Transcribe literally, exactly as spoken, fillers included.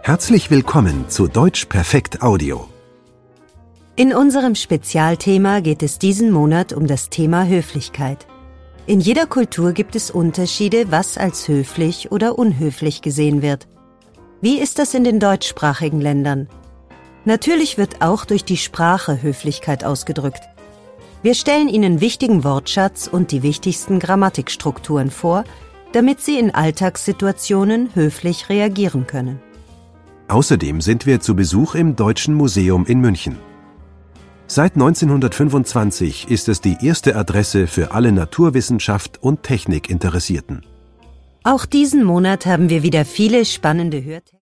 Herzlich willkommen zu Deutsch Perfekt Audio. In unserem Spezialthema geht es diesen Monat um das Thema Höflichkeit. In jeder Kultur gibt es Unterschiede, was als höflich oder unhöflich gesehen wird. Wie ist das in den deutschsprachigen Ländern? Natürlich wird auch durch die Sprache Höflichkeit ausgedrückt. Wir stellen Ihnen wichtigen Wortschatz und die wichtigsten Grammatikstrukturen vor, damit Sie in Alltagssituationen höflich reagieren können. Außerdem sind wir zu Besuch im Deutschen Museum in München. Seit neunzehnhundertfünfundzwanzig ist es die erste Adresse für alle Naturwissenschaft und Technik Interessierten. Auch diesen Monat haben wir wieder viele spannende Hörtexte.